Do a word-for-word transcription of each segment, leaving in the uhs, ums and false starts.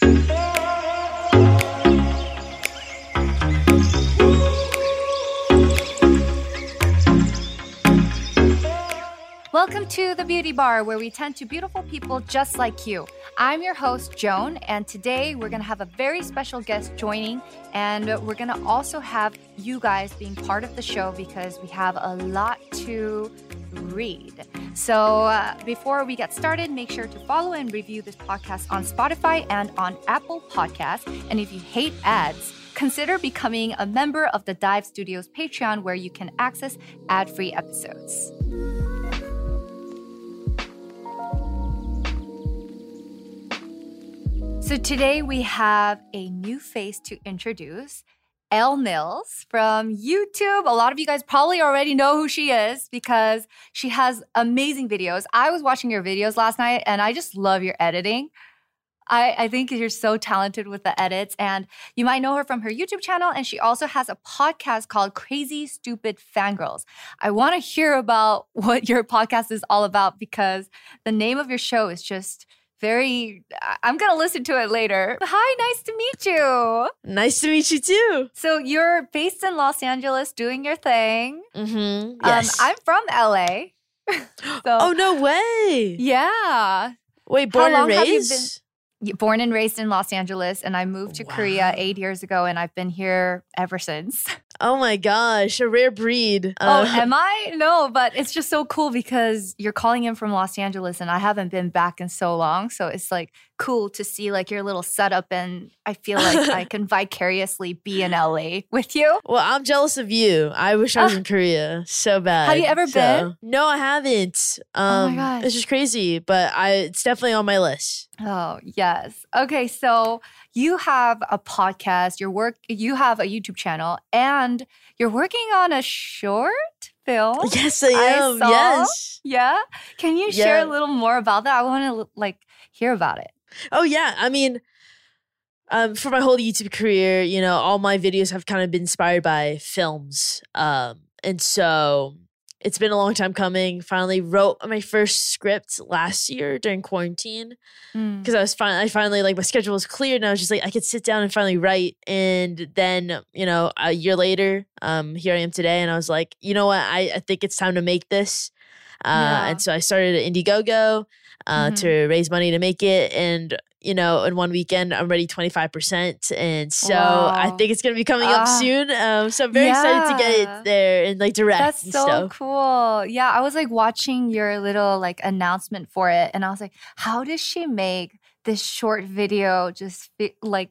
Welcome to The Beauty Bar, where we tend to beautiful people just like you. I'm your host, Joan, and today we're going to have a very special guest joining, and we're going to also have you guys being part of the show because we have a lot to read. So uh, before we get started, make sure to follow and review this podcast on Spotify and on Apple Podcasts. And if you hate ads, consider becoming a member of the Dive Studios Patreon, where you can access ad-free episodes. So today we have a new face to introduce, Elle Mills from YouTube. A lot of you guys probably already know who she is because she has amazing videos. I was watching your videos last night and I just love your editing. I, I think you're so talented with the edits, and you might know her from her YouTube channel, and she also has a podcast called Crazy Stupid Fangirls. I want to hear about what your podcast is all about because the name of your show is just very, I'm going to listen to it later. Hi, nice to meet you. Nice to meet you too. So you're based in Los Angeles doing your thing. Mm-hmm. Yes. Um, I'm from L A. So, oh, no way. Yeah. Wait, born and raised? Born and raised in Los Angeles, and I moved to wow. Korea eight years ago, and I've been here ever since. Oh my gosh, a rare breed. Uh, oh, am I? No, but it's just so cool because you're calling in from Los Angeles, and I haven't been back in so long. So it's like cool to see like your little setup, and I feel like I can vicariously be in L A with you. Well, I'm jealous of you. I wish I was uh, in Korea so bad. Have you ever so. been? No, I haven't. Um, oh my gosh. It's just crazy, but I it's definitely on my list. Oh, yes. Okay, so you have a podcast, your work, you have a YouTube channel, and you're working on a short film. Yes, I am. I saw. Yes. Yeah? Can you yeah. share a little more about that? I want to like hear about it. Oh, yeah. I mean, um, for my whole YouTube career, you know, all my videos have kind of been inspired by films. Um, and so it's been a long time coming. Finally wrote my first script last year during quarantine because mm. I was fin- I finally, like, my schedule was cleared and I was just like, I could sit down and finally write. And then, you know, a year later, um, here I am today. And I was like, you know what? I, I think it's time to make this. Uh, yeah. And so I started at Indiegogo uh, mm-hmm. to raise money to make it. And, you know, in one weekend, I'm ready twenty-five percent. And so wow. I think it's going to be coming uh, up soon. Um, so I'm very yeah. excited to get it there and like direct That's and so stuff. cool. Yeah, I was like watching your little like announcement for it. And I was like, how does she make this short video just fe- like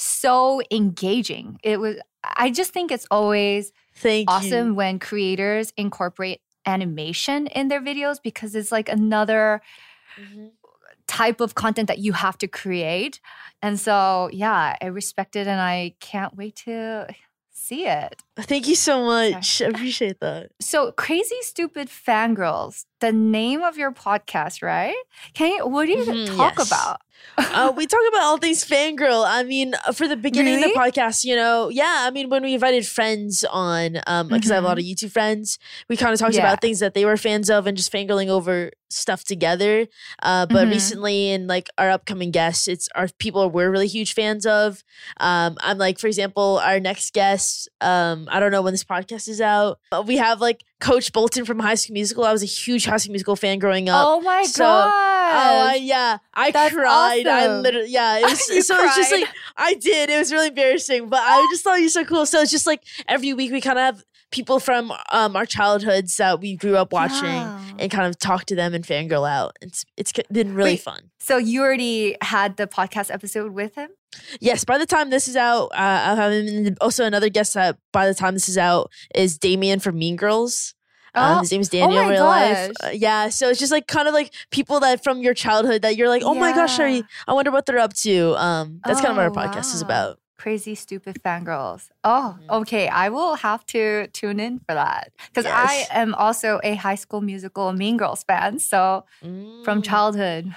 so engaging? It was, I just think it's always Thank awesome you. when creators incorporate animation in their videos because it's like another mm-hmm. type of content that you have to create. And so, yeah, I respect it and I can't wait to see it. Thank you so much. I appreciate that. So, Crazy Stupid Fangirls, the name of your podcast, right? Can you, what do you mm-hmm, talk yes. about? uh, we talk about all things fangirl. I mean, for the beginning really? of the podcast, you know, yeah, I mean, when we invited friends on, um, because mm-hmm. I have a lot of YouTube friends, we kind of talked yeah. about things that they were fans of and just fangirling over stuff together. Uh, but mm-hmm. recently, in like our upcoming guests, it's our people we're really huge fans of. Um, I'm like, for example, our next guest, um, I don't know when this podcast is out, but we have like Coach Bolton from High School Musical. I was a huge High School Musical fan growing up. Oh my so, god! Oh I, yeah, I That's cried. Awesome. I literally, yeah, it was. so cried. It's just like I did. It was really embarrassing, but I just thought you were so cool. So it's just like every week we kind of have people from um, our childhoods that we grew up watching yeah. and kind of talk to them and fangirl out. It's it's been really Wait, fun. So you already had the podcast episode with him? Yes, by the time this is out, uh, I'll have him. Also, another guest that by the time this is out is Damien from Mean Girls. Um, oh. His name is Daniel oh in real gosh. life. Uh, yeah, so it's just like kind of like people that from your childhood that you're like, oh yeah. my gosh, Sherry, I wonder what they're up to. Um, that's oh, kind of what our podcast wow. is about. Crazy Stupid Fangirls. Oh, okay. I will have to tune in for that because yes. I am also a High School Musical Mean Girls fan. So mm. from childhood.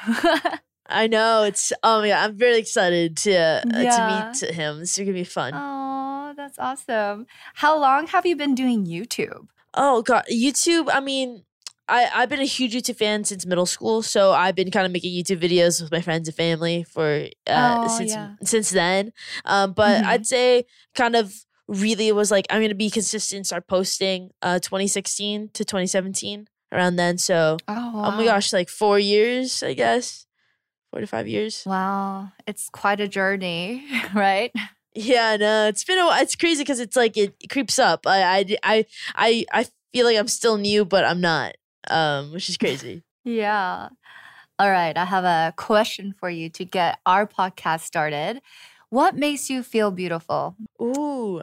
I know it's. Oh my god, I'm very excited to uh, yeah. to meet him. This is gonna be fun. Oh, that's awesome. How long have you been doing YouTube? Oh god, YouTube. I mean, I, I've been a huge YouTube fan since middle school, so I've been kind of making YouTube videos with my friends and family for uh, Oh, since yeah. since then. Um, but Mhm. I'd say kind of really it was like I'm gonna be consistent, start posting uh twenty sixteen to twenty seventeen around then. So Oh, oh my wow. gosh, like four years, I guess, four to five years. Wow. It's quite a journey, right? Yeah, no, it's been a while. It's crazy because it's like it, it creeps up. I, I, I, I, I feel like I'm still new, but I'm not, um, which is crazy. Yeah. All right. I have a question for you to get our podcast started. What makes you feel beautiful? Ooh,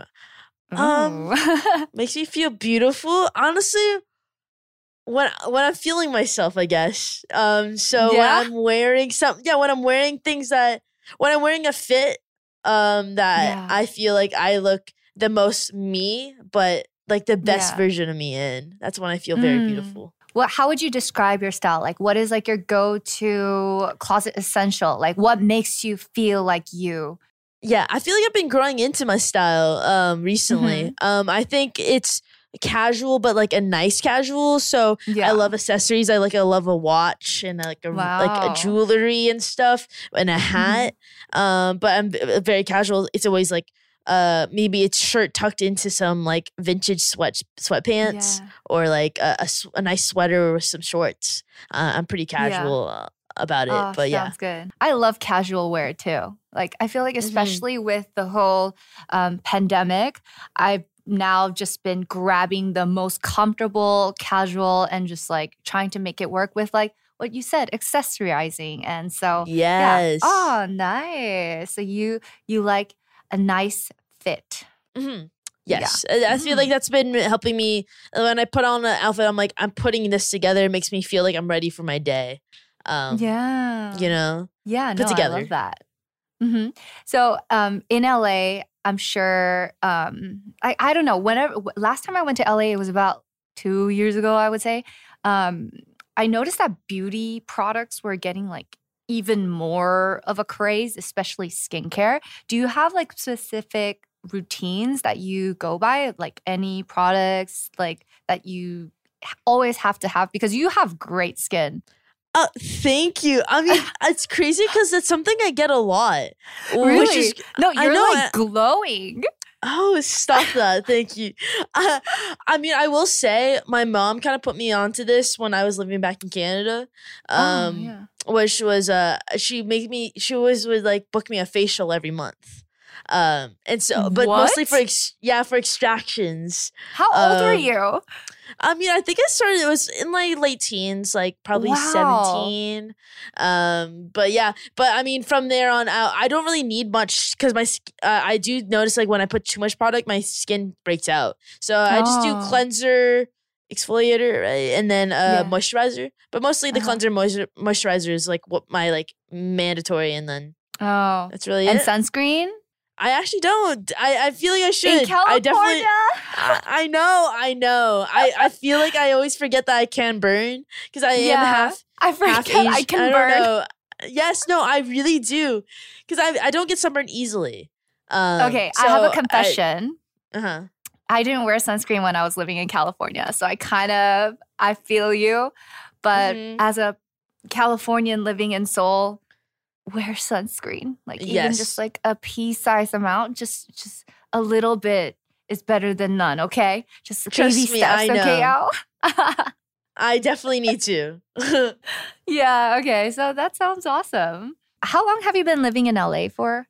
um, Ooh. makes me feel beautiful. Honestly, when when I'm feeling myself, I guess. Um, so Yeah? when I'm wearing some, yeah, when I'm wearing things that, when I'm wearing a fit, um, that Yeah. I feel like I look the most me, but like the best Yeah. version of me in. That's when I feel very Mm. beautiful. What? How would you describe your style? Like, what is like your go-to closet essential? Like, what makes you feel like you? Yeah, I feel like I've been growing into my style um recently. Mhm. Um I think it's casual but like a nice casual. So Yeah. I love accessories. I like I love a watch and like a like a Wow. jewelry and stuff and a Mhm. hat. Um but I'm v- very casual. It's always like uh maybe it's shirt tucked into some like vintage sweat sweatpants Yeah. or like a, a, s- a nice sweater with some shorts. Uh, I'm pretty Yeah. casual uh, about it. Oh, But yeah. sounds good. I love casual wear too. Like, I feel like, Mhm. especially with the whole um, pandemic, I've now just been grabbing the most comfortable, casual, and just like trying to make it work with like what you said, accessorizing. And so, yeah. Yes. Oh, nice. So you you like a nice fit. hmm Yeah. Yes, I I feel like Mm. that's been helping me. When I put on an outfit, I'm like, I'm putting this together. It makes me feel like I'm ready for my day. Um, Yeah. you know, Yeah, put no, I love together. that. hmm So, um, in L A, I'm sure. Um, I I don't know. Whenever w- last time I went to L A, it was about two years ago. I would say. Um, I noticed that beauty products were getting like even more of a craze, especially skincare. Do you have like specific routines that you go by, like any products like that you h- always have to have because you have great skin? Uh, thank you. I mean, it's crazy because it's something I get a lot, which is Really? No, I you're know. like glowing. Oh, stop that. Thank you. Uh, I mean, I will say my mom kind of put me onto this when I was living back in Canada. Oh, Um, yeah. which was uh she made me she always would like book me a facial every month. Um, and so but mostly for What? ex- yeah, for extractions. How old were Um, you? I mean, I think I started it was in my late teens, like probably Wow. seventeen. Um, but yeah, but I mean, from there on out, I don't really need much because my sk- uh, I do notice like when I put too much product, my skin breaks out. So I just do Oh, cleanser, exfoliator, right, and then uh yeah. moisturizer. But mostly the Uh-huh. cleanser, moisture, moisturizer is like what my like mandatory, and then Oh. that's really And it. sunscreen I actually don't. I, I feel like I in should. I definitely. California? I, I know. I know. I, I feel like I always forget that I can burn because I am Yeah. half I half forget Asian. I I can don't burn. know. Yes. No. I really do because I I don't get sunburned easily. Um. Okay, I have a So I. confession. Uh huh. I didn't wear sunscreen when I was living in California. So I kind of I feel you, but hmm as a Californian living in Seoul, wear sunscreen. Like even just Yes. like a pea size amount, just just a little bit is better than none, okay? Just baby Trust me. steps, I okay, know. Al? I definitely need to. Yeah, okay. So that sounds awesome. How long have you been living in L A for?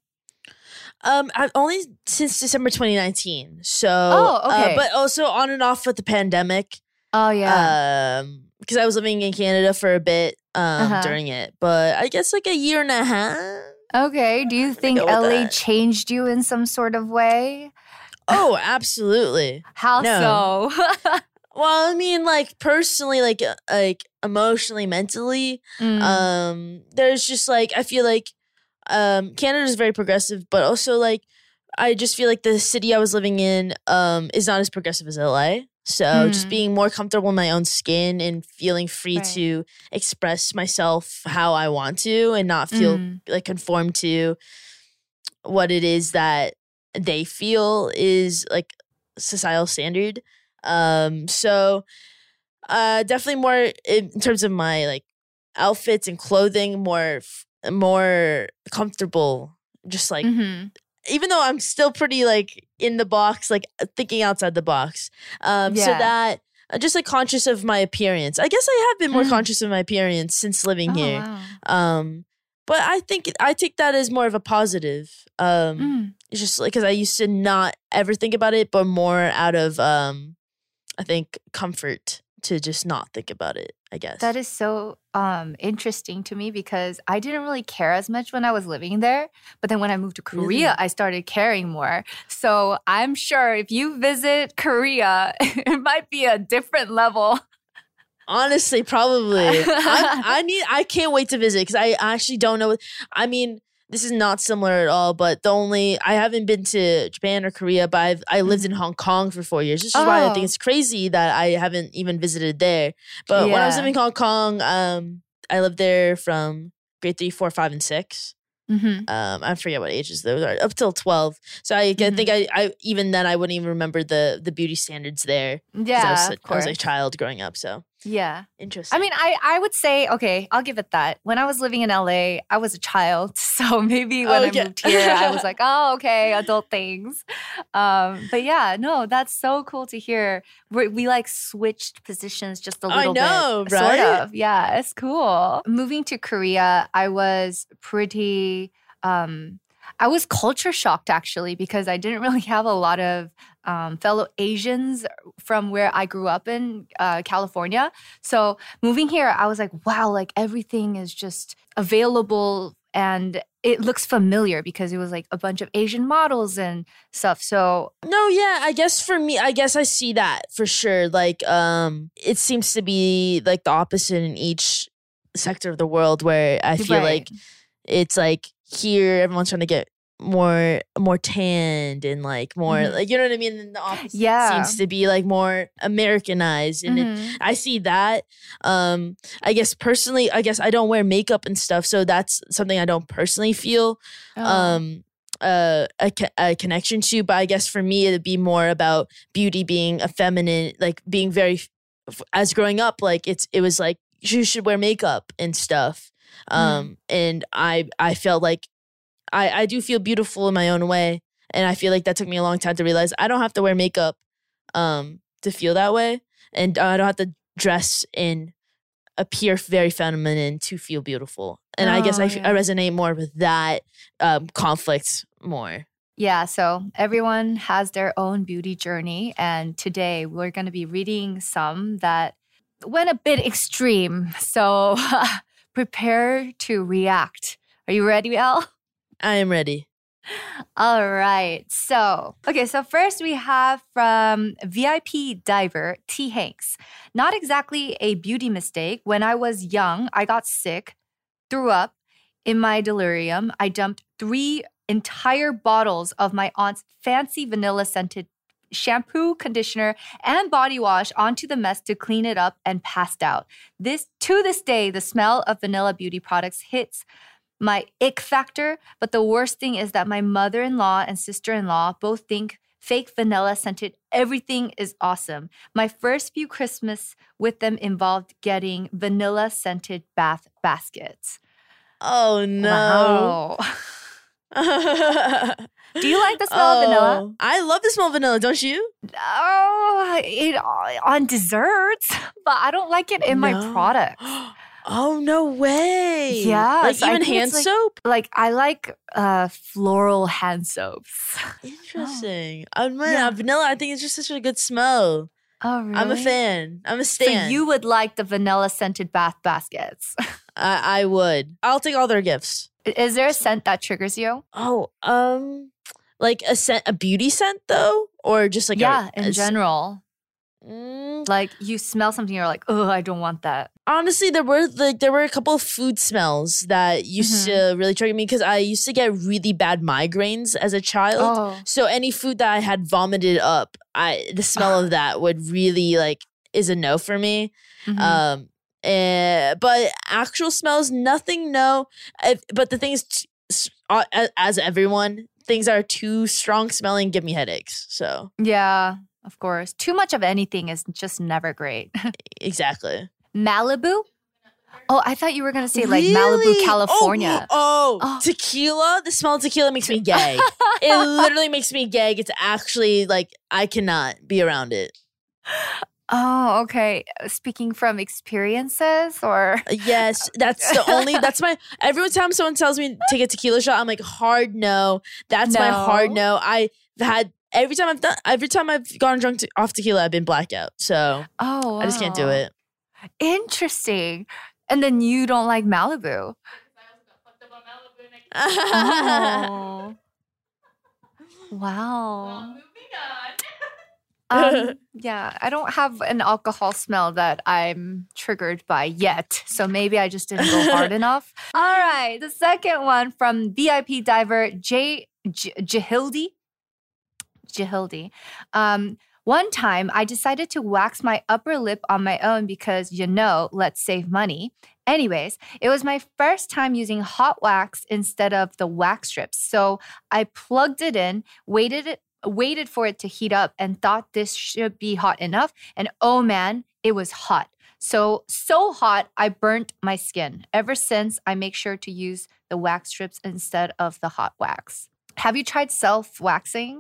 Um, I've only since December twenty nineteen. So, Oh, uh, okay. but also on and off with the pandemic. Oh, yeah. Um, because I was living in Canada for a bit um Uh-huh. during it, but I guess like a year and a half. Okay. Do you I'm gonna think go with L A that. changed you in some sort of way? Oh, absolutely. How No. so? Well, I mean, like personally, like uh, like emotionally, mentally, Mm, um, there's just like I feel like um Canada is very progressive, but also like I just feel like the city I was living in um is not as progressive as L A. So just mm, being more comfortable in my own skin and feeling free right. to express myself how I want to and not feel Mm, like conformed to what it is that they feel is like societal standard. Um so Uh, definitely more in terms of my like outfits and clothing, more f- more comfortable. Just like Mm-hmm. even though I'm still pretty like in the box, like thinking outside the box. Um, so Yeah. that uh, just like conscious of my appearance. I guess I have been more Mm. conscious of my appearance since living Oh, here. wow. Um, but I think I take that as more of a positive. Um, Mm. it's just like because I used to not ever think about it, but more out of um, I think comfort to just not think about it. I guess That is so um interesting to me because I didn't really care as much when I was living there. But then when I moved to Korea, Really? I started caring more. So I'm sure if you visit Korea, it might be a different level. Honestly, probably. I'm, I need. I can't wait to visit because I actually don't know. I mean, this is not similar at all. But the only I haven't been to Japan or Korea, but I've I lived in Hong Kong for four years. This is why I think Oh. it's crazy that I haven't even visited there. But when I was Yeah. living in Hong Kong, um, I lived there from grade three, four, five, and six. Mm-hmm. Um, I forget what ages those are, up till twelve. So I, I Mhm. think I, I even then I wouldn't even remember the the beauty standards there. 'Cause I was, Yeah, I of was a course. child growing up. So Yeah. interesting. I mean, I, I would say, okay, I'll give it that. When I was living in L A, I was a child. So maybe when Okay. I moved here, I was like, oh, okay, adult things. Um, but yeah, no, that's so cool to hear. We, we like switched positions just a I little know, bit. right? Sort of. Yeah, it's cool. Moving to Korea, I was pretty, um, I was culture shocked actually because I didn't really have a lot of um, fellow Asians from where I grew up in uh, California. So moving here, I was like, wow, like everything is just available and it looks familiar because it was like a bunch of Asian models and stuff. So No, yeah, I guess for me, I guess I see that for sure. Like, um, it seems to be like the opposite in each sector of the world where I feel Right. like it's like here everyone's trying to get more more tanned and like more Mhm. like you know what I mean. And the opposite Yeah. seems to be like more Americanized, and it, Mhm. I see that. Um, I guess personally, I guess I don't wear makeup and stuff, so that's something I don't personally feel. Oh. Um, uh, a, co- a connection to, but I guess for me it'd be more about beauty being a feminine, like being very, f- as growing up, like it's it was like you should wear makeup and stuff. Um, and I I felt like I I do feel beautiful in my own way, and I feel like that took me a long time to realize I don't have to wear makeup, um, to feel that way, and I don't have to dress and appear very feminine to feel beautiful. And I guess Oh, I, f- I yeah. resonate more with that um, conflict more. Yeah, so everyone has their own beauty journey. And today we're going to be reading some that went a bit extreme. So prepare to react. Are you ready, Elle? I am ready. All right. So, okay. So, first we have from V I P diver T. Hanks. Not exactly a beauty mistake. When I was young, I got sick, threw up. In my delirium, I dumped three entire bottles of my aunt's fancy vanilla scented shampoo, conditioner, and body wash onto the mess to clean it up and passed out. This to this day, the smell of vanilla beauty products hits my ick factor, but the worst thing is that my mother-in-law and sister-in-law both think fake vanilla scented everything is awesome. My first few Christmas with them involved getting vanilla scented bath baskets. Oh no. Wow. Do you like the smell of vanilla? Oh, I love the smell of vanilla, don't you? Oh, it on desserts, but I don't like it in my No. products. Oh, no way. Yeah, Like so I even think hand it's like- soap? Like I like uh floral hand soaps. Interesting. I mean, Yeah. uh, vanilla, I think it's just such a good smell. Oh, really? I'm a fan. I'm a So stan. you would like the vanilla scented bath baskets. I, I would. I'll take all their gifts. Is there a scent that triggers you? Oh, um, like a scent, a beauty scent though, or just like yeah, a, in a s- general. Mm, Like you smell something, you're like, oh, I don't want that. honestly, there were like there were a couple of food smells that used Mm-hmm. to really trigger me because I used to get really bad migraines as a child. Oh. So any food that I had vomited up, I the smell of that would really like is a no for me. Mhm. Um, eh, but actual smells, nothing. No, If- but the thing is, t- s- uh, a- as everyone, things are too strong smelling give me headaches. So Yeah. of course. Too much of anything is just never great. Exactly. Malibu? Oh, I thought you were going to say like Really? Malibu, California. Oh, oh, Oh. tequila. The smell of tequila makes me gay. It literally makes me gay. It's actually like I cannot be around it. Oh, okay. Speaking from experiences or? Yes, that's the only, that's my, every time someone tells me to take a tequila shot, I'm like, hard no. That's my hard No. no. I've had, every time I've done, every time I've gone drunk to, off tequila, I've been blacked out. So Oh, wow. I just can't do it. Interesting. And then you don't like Malibu. Oh. Wow. Um, yeah, I don't have an alcohol smell that I'm triggered by yet. So maybe I just didn't go hard enough. All right. The second one from V I P diver J. J- Jahildi. Jahildi. Um, one time I decided to wax my upper lip on my own because, you know, let's save money. Anyways, it was my first time using hot wax instead of the wax strips. So I plugged it in, waited it waited for it to heat up and thought this should be hot enough. And oh man, it was hot. So, so hot, I burnt my skin. Ever since, I make sure to use the wax strips instead of the hot wax. Have you tried self-waxing?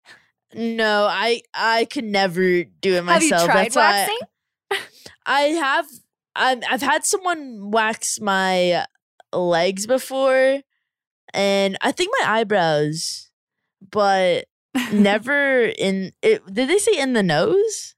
No, I I could never do it myself. Have you tried That's why waxing? I, I have. I've, I've had someone wax my legs before, and I think my eyebrows, but never in it. Did they say in the nose?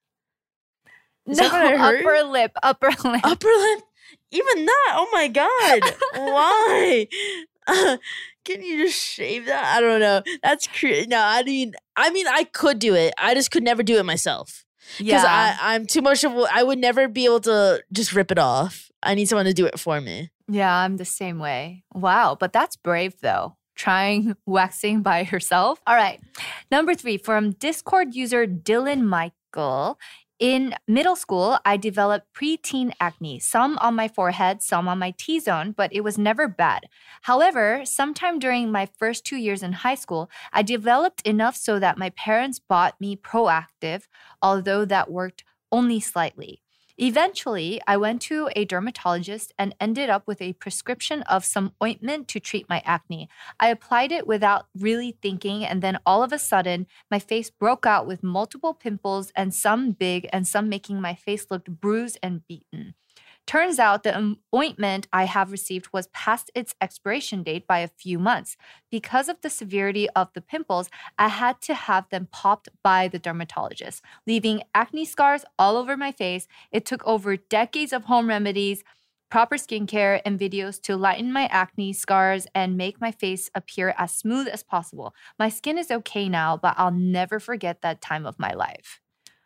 Is No, that what I heard? upper lip, upper lip. Upper lip. Even that. Oh my god. Why? Uh, can you just shave that? I don't know. That's crazy. No, I mean, I mean, I could do it. I just could never do it myself because Yeah. I I'm too much of. a- I would never be able to just rip it off. I need someone to do it for me. Yeah, I'm the same way. Wow, but that's brave though. Trying waxing by yourself. All right. Number three from Discord user Dylan Michael. In middle school, I developed preteen acne, some on my forehead, some on my T-zone, but it was never bad. However, sometime during my first two years in high school, I developed enough so that my parents bought me Proactive, although that worked only slightly. Eventually, I went to a dermatologist and ended up with a prescription of some ointment to treat my acne. I applied it without really thinking, and then all of a sudden, my face broke out with multiple pimples and some big and some making my face look bruised and beaten. Turns out the um, ointment I have received was past its expiration date by a few months. Because of the severity of the pimples, I had to have them popped by the dermatologist, leaving acne scars all over my face. It took over decades of home remedies, proper skincare, and videos to lighten my acne scars and make my face appear as smooth as possible. My skin is okay now, but I'll never forget that time of my life.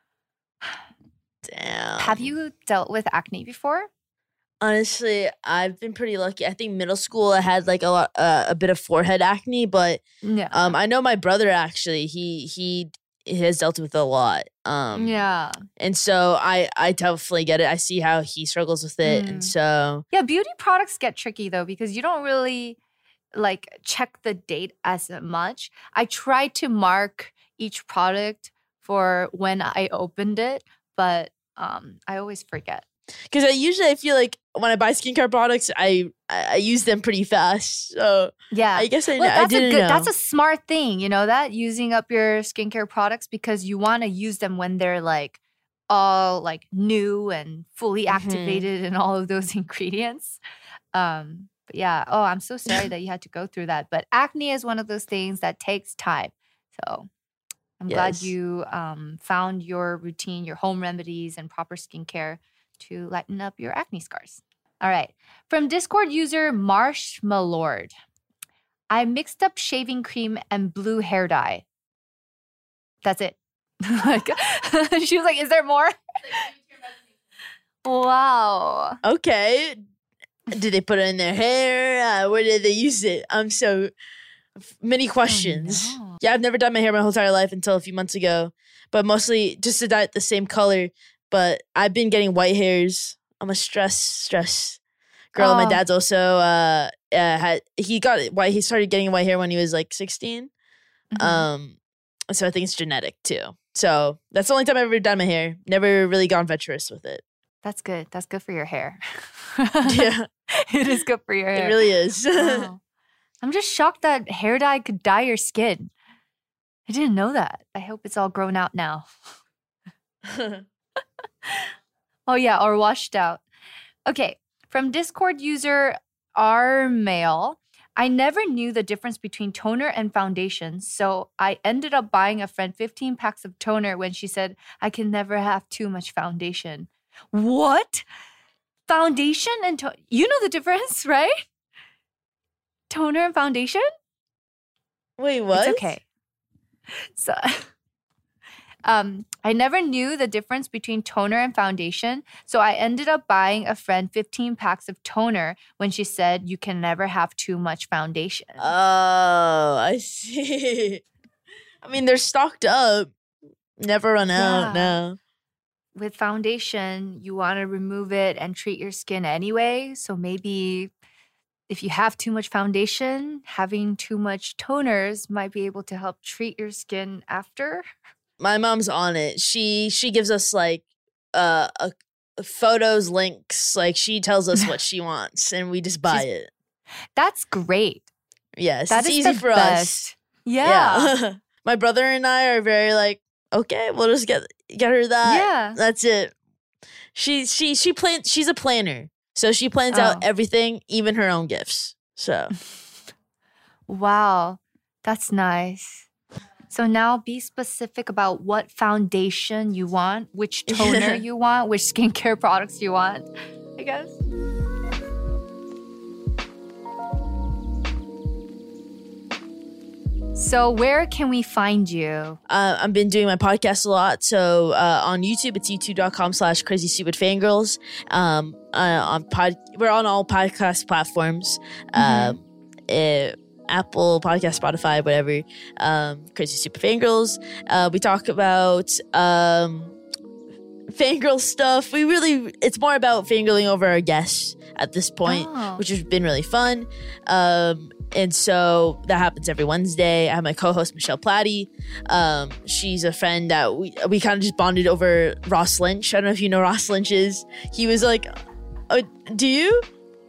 Damn. Have you dealt with acne before? Honestly, I've been pretty lucky. I think middle school I had like a lot, uh, a bit of forehead acne, but Yeah. um, I know my brother actually. He he has dealt with a lot. Um, yeah. and so I I definitely get it. I see how he struggles with it, Mm. and so Yeah, beauty products get tricky though because you don't really like check the date as much. I try to mark each product for when I opened it, but um, I always forget. because I usually I feel like when I buy skincare products, I I, I use them pretty fast. So Yeah. I guess I, Well, I that's a didn't good know. that's a smart thing, you know that? Using up your skincare products because you want to use them when they're like all like new and fully Mhm. activated and all of those ingredients. Um, but yeah, oh, I'm so sorry that you had to go through that. But acne is one of those things that takes time. So I'm glad Yes. you um, found your routine, your home remedies, and proper skincare to lighten up your acne scars. All right. From Discord user Marshmalord. I mixed up shaving cream and blue hair dye. That's it. Like, she was like, is there more? Wow. Okay. Did they put it in their hair? Uh, where did they use it? I'm so many questions. no. Yeah, I've never dyed my hair my whole entire life until a few months ago, but mostly just to dye it the same color. But I've been getting white hairs. I'm a stress stress girl. My Oh. dad's also uh, uh had he got white. He started getting white hair when he was like sixteen. Mhm. Um, so I think it's genetic too. So that's the only time I've ever done my hair. Never really gone adventurous with it. That's good. That's good for your hair. Yeah. It is good for your hair. It really is. Wow. I'm just shocked that hair dye could dye your skin. I didn't know that. I hope it's all grown out now. Oh, yeah, or washed out. Okay, from Discord user rmail, I never knew the difference between toner and foundation, so I ended up buying a friend fifteen packs of toner when she said I can never have too much foundation. What? Foundation and toner? You know the difference, right? Toner and foundation? Wait, what? It's okay. So, um, I never knew the difference between toner and foundation, so I ended up buying a friend fifteen packs of toner when she said you can never have too much foundation. Oh, I see. I mean, they're stocked up. Never run out, Yeah. no. With foundation, you want to remove it and treat your skin anyway, so maybe if you have too much foundation, having too much toners might be able to help treat your skin after. My mom's on it. She she gives us like uh a, a photos, links. Like she tells us what she wants, and we just buy She's- it. That's great. Yes, That it's is easy the for us. best. Yeah. Yeah. My brother and I are very like, okay, we'll just get get her that. Yeah. That's it. She she she plan. She's a planner, so she plans Oh. out everything, even her own gifts. So Wow, that's nice. So now be specific about what foundation you want, which toner you want, which skincare products you want, I guess. So where can we find you? uh, I've been doing my podcast a lot. So uh, on YouTube, it's youtube.com slash crazy stupid fangirls. Um, uh, on pod, we're on all podcast platforms. Um, uh, Apple Podcast, Spotify, whatever. Um, Crazy Stupid Fangirls. Uh, we talk about um, fangirl stuff. We really, it's more about fangirling over our guests at this point, Oh. which has been really fun. Um, and so that happens every Wednesday. I have my co-host Michelle Platty. Um, she's a friend that we we kind of just bonded over Ross Lynch. I don't know if you know Ross Lynch is. He was like, oh, do you?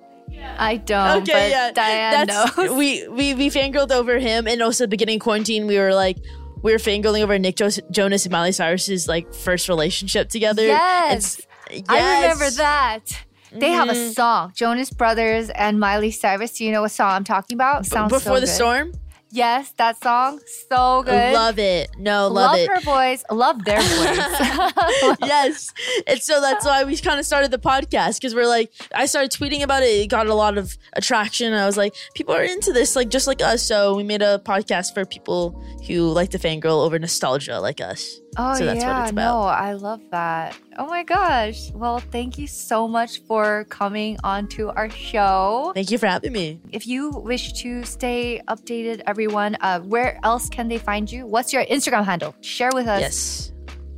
I don't, Okay, but yeah. Diane That's knows. we we we fangirled over him, and also at the beginning of quarantine, we were like we were fangirling over Nick jo- Jonas and Miley Cyrus's like first relationship together. Yes. It's- I remember yes. that. They have a Mhm. song, Jonas Brothers and Miley Cyrus. Do you know what song I'm talking about? B- Sounds Before so the good. storm. Yes, that song, so good. Love it. No, love, Love it. her voice. Love their voice. Yes. And so that's why we kind of started the podcast, because we're like, I started tweeting about it. It got a lot of attraction. I was like, people are into this, like just like us. So we made a podcast for people who like to fangirl over nostalgia like us. Oh, So that's what yeah. it's about. No, I love that. Oh my gosh. Well, thank you so much for coming onto our show. Thank you for having me. If you wish to stay updated, everyone, uh, where else can they find you? What's your Instagram handle? Share with us. Yes.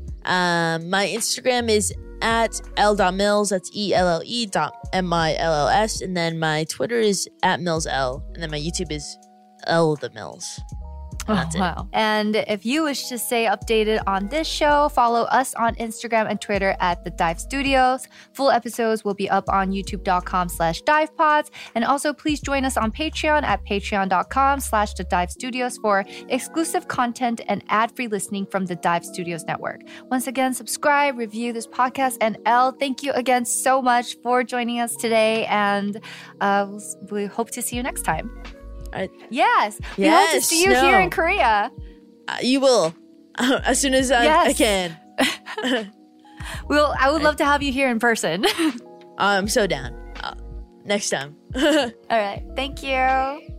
Um, my Instagram is at l.mills. That's E L L E dot M I L L S. And then my Twitter is at millsl. And then my YouTube is L the Mills. And that's Oh, it. wow. And if you wish to stay updated on this show, follow us on Instagram and Twitter at The Dive Studios. Full episodes will be up on youtube.com slash divepods. And also please join us on Patreon at patreon.com slash The Dive Studios for exclusive content and ad-free listening from the Dive Studios Network. Once again, subscribe, review this podcast. And Elle, thank you again so much for joining us today. And uh, we'll, we hope to see you next time. I- Yes. We hope to Yes, see you no. here in Korea. Uh, you will. As soon as I, I Yes. can. We'll, I would love to have you here in person. I'm so down. Uh, next time. All right. Thank you.